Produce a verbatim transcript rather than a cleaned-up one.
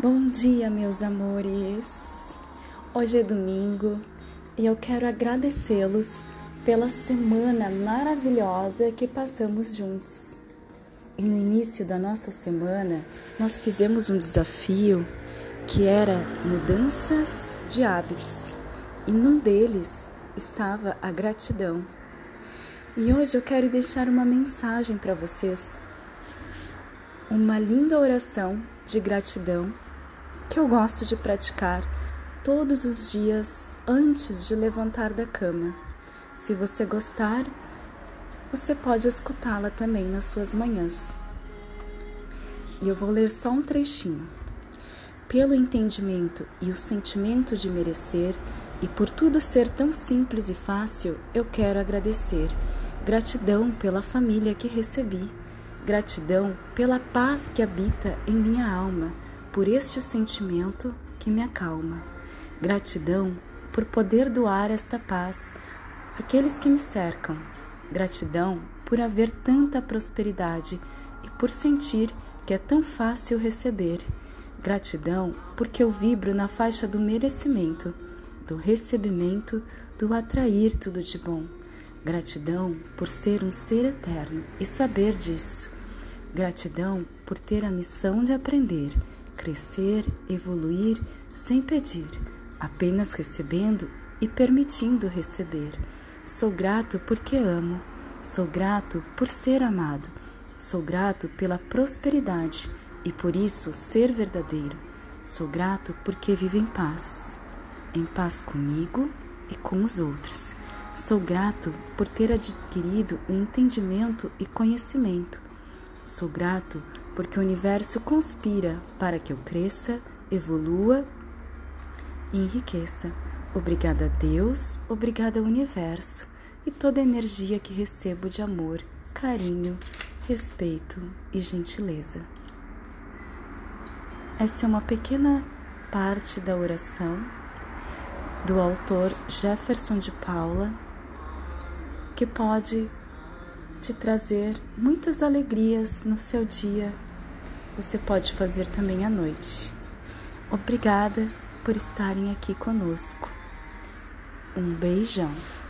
Bom dia, meus amores! Hoje é domingo e eu quero agradecê-los pela semana maravilhosa que passamos juntos. E no início da nossa semana, nós fizemos um desafio que era mudanças de hábitos. E num deles estava a gratidão. E hoje eu quero deixar uma mensagem para vocês. Uma linda oração de gratidão que eu gosto de praticar todos os dias antes de levantar da cama. Se você gostar, você pode escutá-la também nas suas manhãs. E eu vou ler só um trechinho. Pelo entendimento e o sentimento de merecer, e por tudo ser tão simples e fácil, eu quero agradecer. Gratidão pela família que recebi. Gratidão pela paz que habita em minha alma, por este sentimento que me acalma. Gratidão por poder doar esta paz àqueles que me cercam. Gratidão por haver tanta prosperidade e por sentir que é tão fácil receber. Gratidão porque eu vibro na faixa do merecimento, do recebimento, do atrair tudo de bom. Gratidão por ser um ser eterno e saber disso. Gratidão por ter a missão de aprender, crescer, evoluir sem pedir, apenas recebendo e permitindo receber. Sou grato porque amo, sou grato por ser amado, sou grato pela prosperidade e por isso ser verdadeiro. Sou grato porque vivo em paz, em paz comigo e com os outros. Sou grato por ter adquirido o entendimento e conhecimento. Sou grato porque o universo conspira para que eu cresça, evolua e enriqueça. Obrigada a Deus, obrigada ao universo e toda a energia que recebo de amor, carinho, respeito e gentileza. Essa é uma pequena parte da oração do autor Jefferson de Paula, que pode te trazer muitas alegrias no seu dia. Você pode fazer também à noite. Obrigada por estarem aqui conosco. Um beijão.